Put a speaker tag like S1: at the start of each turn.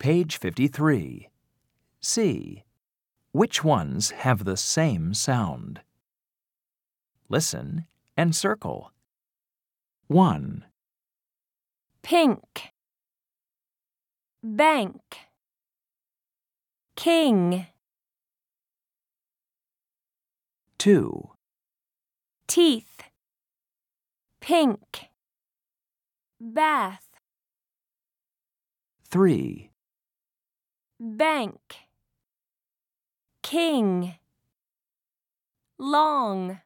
S1: Page 53. C. Which ones have the same sound? Listen and circle. 1,
S2: pink, bank, king,
S1: 2,
S2: teeth, pink, bath,
S1: 3,
S2: bank, king, long.